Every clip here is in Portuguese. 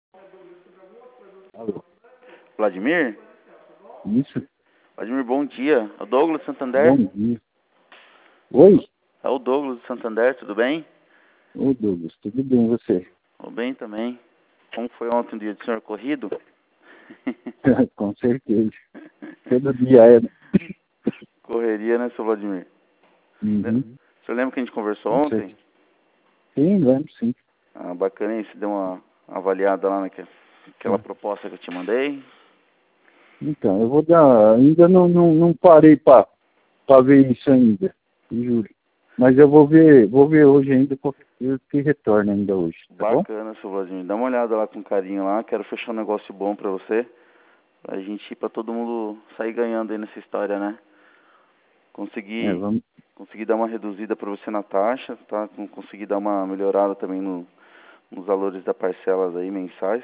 Alô. Vladimir? Isso. Vladimir, bom dia. É o Douglas do Santander? Bom dia. Oi? É o Douglas do Santander, tudo bem? Ô, Douglas, tudo bem, e você? Tudo bem também. Como foi ontem o dia do senhor corrido? Com certeza. Todo dia é. Correria, né, seu Vladimir? Uhum. O senhor lembra que a gente conversou Com ontem? certeza. Sim, lembro, sim. Ah, bacana, hein? Você deu uma avaliada lá naquela proposta que eu te mandei? Então, eu vou dar. Ainda não parei para ver isso ainda, juro. Mas eu vou ver hoje ainda, porque eu que retorno ainda hoje, tá bom? Bacana, seu Vladimir. Dá uma olhada lá com carinho lá. Quero fechar um negócio bom pra você. Pra gente ir pra todo mundo sair ganhando aí nessa história, né? Conseguir, Vamos. conseguir dar uma reduzida pra você na taxa, tá? Conseguir dar uma melhorada também nos valores da parcelas aí mensais.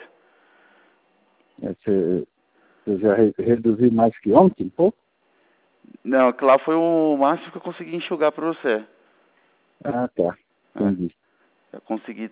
Você já reduzi mais que ontem, pô? Não, que lá foi o máximo que eu consegui enxugar pra você. Ah, tá. Né? Entendi. Eu consegui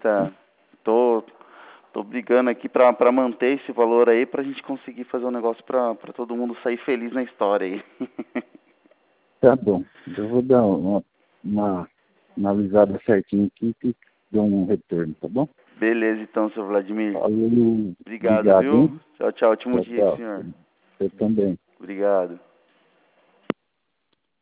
tô brigando aqui pra manter esse valor aí pra gente conseguir fazer um negócio pra todo mundo sair feliz na história aí. Tá bom. Eu vou dar uma analisada certinho aqui e dou um retorno, tá bom? Beleza então, seu Vladimir. Falou. Obrigado, Obrigado, viu? hein? Tchau, tchau. Ótimo Tchau, dia, tchau. senhor. Você também. Obrigado.